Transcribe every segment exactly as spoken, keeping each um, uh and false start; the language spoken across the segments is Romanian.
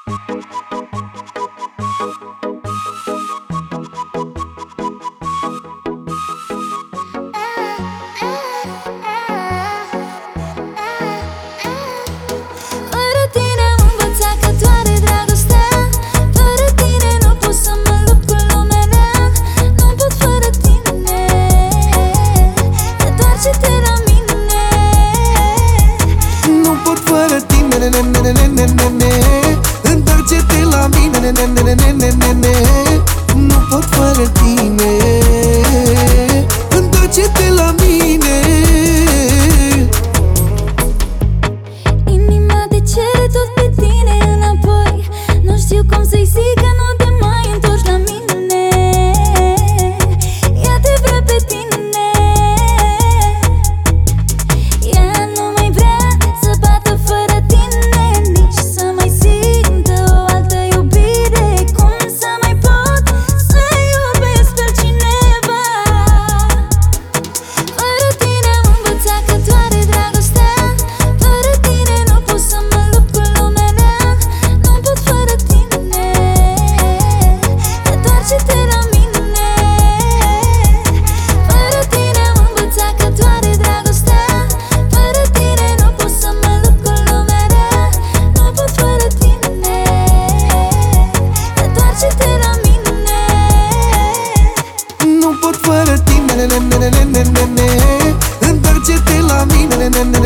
Întoarce-te la mine, nu pot fără tine. Întoarce-te la mine. Inima te cere tot pe tine înapoi. Nu știu cum să-i zic că nu te mai întorci la mine. Ea te vrea pe tine. Ea nu mai vrea să bată fără tine, nici să mai simtă o altă iubire. Cum să mai pot să iubesc pe cineva? Fără tine am învățat că doare dragostea. Fără tine nu pot să mă lupt cu lumea rea. Nu pot fără tine. Întoarce-te la mine. Fără tine am învățat că doare dragostea. Fără tine nu pot să mă lupt cu lumea rea. Nu pot fără tine. Întoarce-te la mine. Nu pot fără tine. Întoarce-te la mine.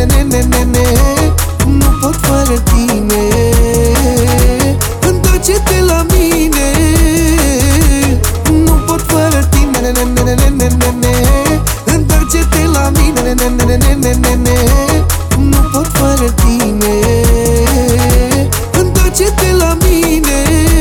Nu pot fără tine. Întoarce-te la mine. Nu pot fără tine. Întoarce-te la mine. Nu pot fără tine. Întoarce-te la mine.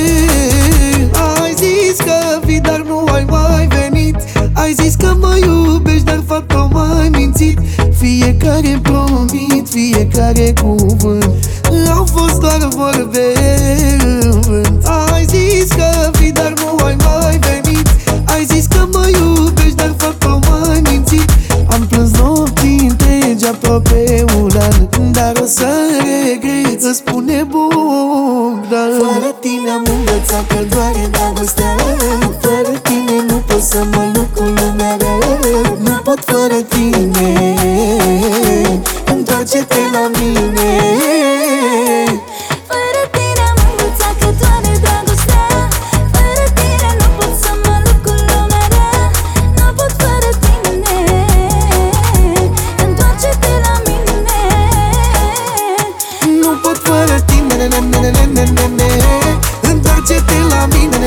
Ai zis că vii, dar nu ai mai venit. Ai zis că mă iubești, dar faptul m-ai mințit. Fiecare promit, fiecare cuvânt au fost doar vorbe în vânt. Ai zis că vii, dar nu ai mai venit. Ai zis că mă iubești, dar faptul m-ai mințit. Am plâns nopți întregi, aproape un an, dar o să regret, îți spune Bogdan. Fără tine am învățat că doare dragostea. Fără tine nu pot să mă lupt cu lumea rea. Nu pot fără tine. Întoarce-te la mine. Fără tine am învățat că doare dragostea. Fără tine nu pot să mă lupt cu lumea rea. Nu pot fără tine. Întoarce-te la mine. Nu pot fără tine. Întoarce-te la mine.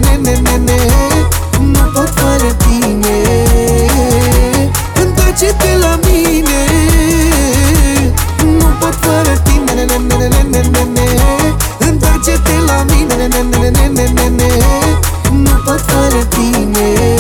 Nu pot fără tine. Întoarce-te la mine. Nu pot fără tine. Întoarce-te la mine. Nu pot fără tine.